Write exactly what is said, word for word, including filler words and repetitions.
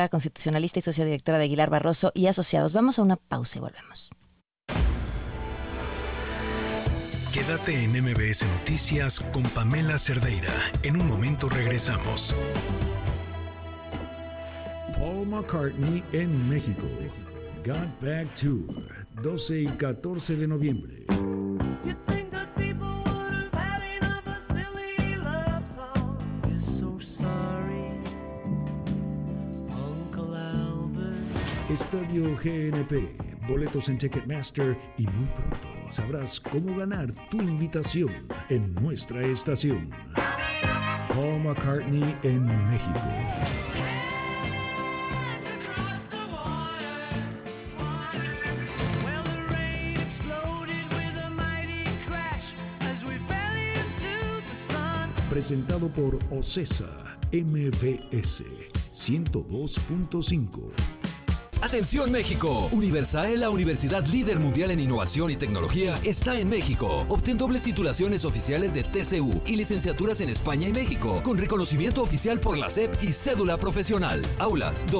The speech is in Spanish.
Constitucionalista y sociodirectora de Aguilar Barroso y Asociados. Vamos a una pausa y volvemos. Quédate en M B S Noticias con Pamela Cerdeira. En un momento regresamos. Paul McCartney en México. Got Back Tour, doce y catorce de noviembre. Estadio G N P, boletos en Ticketmaster y muy pronto sabrás cómo ganar tu invitación en nuestra estación. Paul McCartney en México. Presentado por OCESA M B S ciento dos punto cinco. Atención México, Universae, la universidad líder mundial en innovación y tecnología, está en México. Obtén dobles titulaciones oficiales de T C U y licenciaturas en España y México, con reconocimiento oficial por la S E P y cédula profesional. Aulas